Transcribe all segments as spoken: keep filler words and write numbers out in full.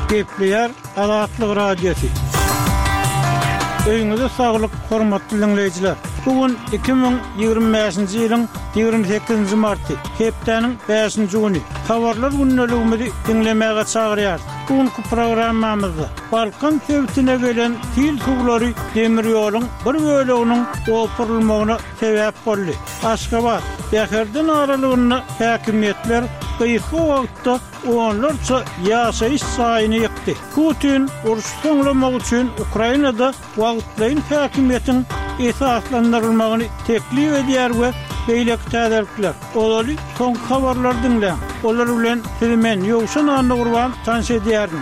Gepleyer Azatlyk Radiosu. Öýüňizde saglyk, hormatly dinleýijiler. Bugün iki bin ýygrimi beşinji ýylyň ýygrimi sekizinji marty, hepdeniň beşinji güni. Habarlar günneligimizi dinlemäge çagyrýar. Bugünkü programmamyzda Balkan sebitine gelen fil suwlary demir ýoluň bir böleginiň opurulmagyna sebäp boldy. Aşgabat, Bäherden aralygyny häkimetler gyýyky wagtda onlarça ýaşaýyş saýyny ýykdy. Putin uruş soňlamak üçin Ukrainada wagtlaýyn häkimetiň esaslandyrylmagyny teklip edýär we beýlek täderlikler. Olary soňky habarlar dinleň. Olar bilen men ýogşan anly gurban tanış edýärim.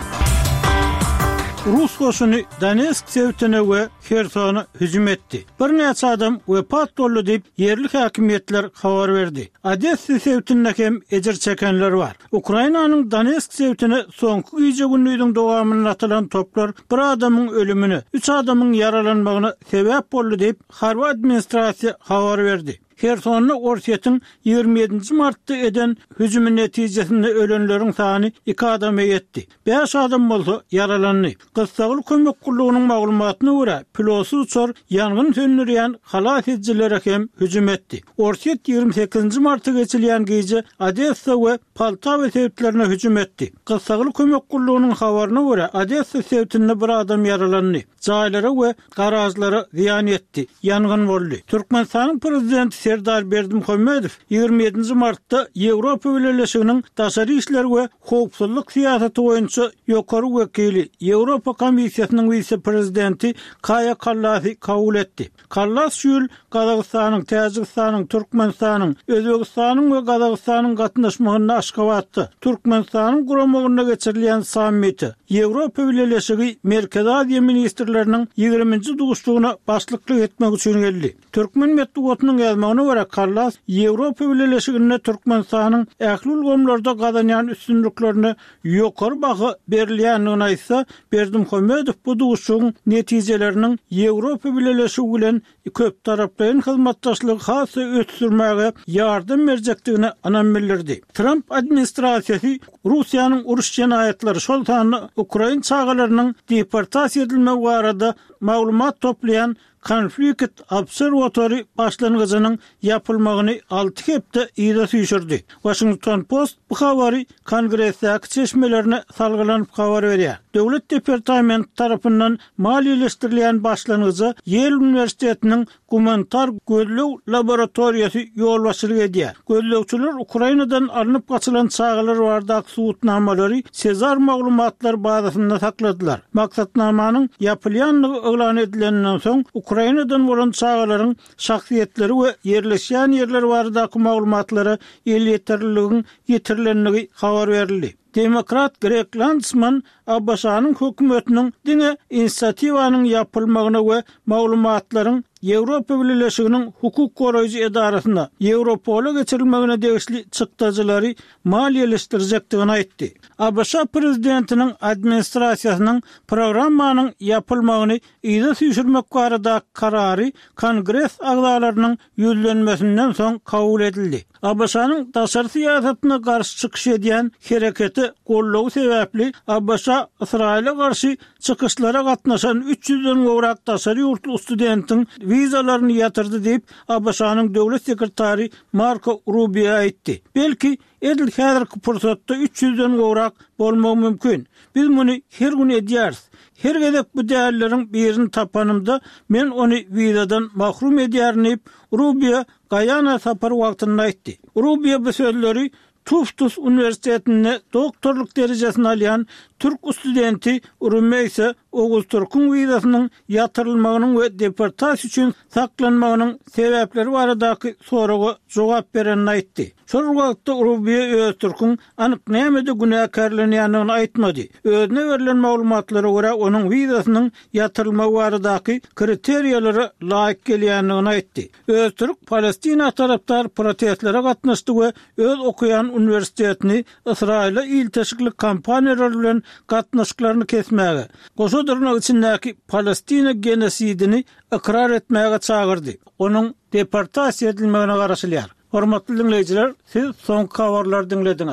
Rus goşuny Donetsk sebitine we Khersona hüjüm etdi. Bir näçe adam wepat boldy diýip yerli häkimetler habar berdi. Odessa sebitinde hem ejir çekenler bar. Ukrainanyň Donetsk sebitine soňky güýje günlüýüň dowamyny atylan toplar bir adamyň ölümini, üç adamyň yaralanmagyna sebäp boldy diýip harby administrasiýa habar berdi. Khersonly Orsetň ýygrimi ýedinji martda eden hüjümi netijesinde ölenleriň sany iki adama ýetdi. beş adam bolsa yaralandy. Gysgaly kömek gullugynyň maglumatyna görä, pilotsy uçar ýangyn söndürýän halat edijilere hem hüjüm etdi. Orset ýygrimi sekizinji martda geçilýän gece Odessa we Poltava sebitlerine hüjüm etdi. Gysgaly kömek gullugynyň habaryna görä, Odessa sebitinde bir adam yaralandy. Jaýlara we garajlara ziýan etdi. Ýangyn boldy. Türkmenistanyň prezidenti Serdar Berdimuhammedow ýygrimi ýedinji martda Ýewropa Birleşiginiň daşary işler we howpsuzlyk siýasaty boýunça ýokary wekili Ýewropa Komissiýasynyň vice-prezidenti Kaja Kallasy kabul etdi. Kallas şol Gazagystanyň, Täjikistanyň, Türkmenistanyň, Özbegistanyň we Gazagystanyň gatnaşmagyny aşgabatdy. Türkmenistanyň guramagyna geçirilýän sammiti Ýewropa Birleşigi Merkezi Aziýa ministrleriniň ýygrimiňji duguşlygyna başlyklyk etmek üçin geldi. Türkmen medeniýetiniň ýazmagyna görä Kallas Ýewropa Birleşigine Türkmenistanyň ähli ulgamlarda gazanýan üstünliklerini ýokary baha berilýändigini aýtsa, Berdimuhammedow bu duguşlygyň netijeleriniň Ýewropa Birleşigi bilen köp taraplaryň hyzmatdaşlygy hasy ötürmäge ýardam berjekdigini anam bildirdi. Trump administrasiýasy Russiýanyň uruş jenaýatlary şol tany Ukraina çağalarynyň deportasiýa edilmegi barada maglumat toplayan Konflikt Observatory başlangyjynyň ýapylmagyny alty hepde ýa-da süýşürdi. Washington Post bu habary Kongressdäki çeşmelerine salgylanyp habar berýär. Döwlet departamenti tarapyndan maliýeleşdirilýän başlangyjy Yale Üniversitetiniň Gumanitar gözlew laboratoriýasy ýolbaşçylyk edýär. Gözlewçiler Ukrainadan alınıp gaçylan çağalar bardak suwutnamalary Sezar maglumatlar bazasynda sakladylar. Maksatnamanyň ýapylýanlygy eglan edilenden soň Ukrainadan bolan çağalaryň şahsiýetleri we yerleşýän ýerler baradaky maglumatlary ýetirliliginiň ýetirilenligi habar berildi. Demokrat Greg Landsman Abbasanyň hökümetiniň diňe inisiativanyň ýapylmagyna we maglumatlaryň Ýewropa Birleşiginiň hukuk goraýjy edarasyna Ýewropola geçirilmegine degişli çykdajylary maliýeleşdirjekdigini aýtdy. Abbasa prezidentiniň administrasiýasynyň programmanyň ýapylmagyny ýa-da süýşürmek barada karary Kongress agzalarynyň ýüzlenmesinden soň kabul edildi. Abbasanyň daşary siýasatyna garşy çykyş edýän hereketi gollagy sebäpli Abbasa Israile garşy çykyşlara gatnaşan üç ýüzden gowrak daşary ýurtly studentiň vizalaryny ýatyrdy diýip Abbasanyň döwlet sekretary Marco Rubio aýtdy. Belki edil häzirki pursatda üç ýüzden gowrak bolmagi mümkin. Biz muny her gün edýäris. Her gezek bu değerleriň birini tapanymda men ony vizadan mahrum edýärin diýip Rubio Guyana sapary wagtynda aýtdy. Rubio bu sözleri Tufts Üniversitetinde doktorluk derejesini alýan Türk studenti Urumeyse Oğuz Türk'ün vizasynyň ýatyrylmagynyň we deportasiýa üçin saklanmagynyň sebäpleri baradaky soraga jogap berenini aýtdy. Şol wagtda Rubio öz Türk'ün anyk näme-de günäkarlanýanyny aýtmady. Özüne berilen maglumatlara görä onuň vizasynyň ýatyrylmagy baradaky kriteriýalary laýyk gelýändigini aýtdy. Öz Türk Palestina tarapdar protestlere gatnaşdy we öz okuyan üniversitetini Israil'e il teşviklik kampaniýalary bilen gatnaşyklaryny kesmäge, goşadyrmak içindäki Palestina genosidini ikrar etmäge çagyrdy. Onuň deportasiýa edilmegine garaşylýar. Hormatly dinleýijiler, siz soňky habarlary dinlediňiz.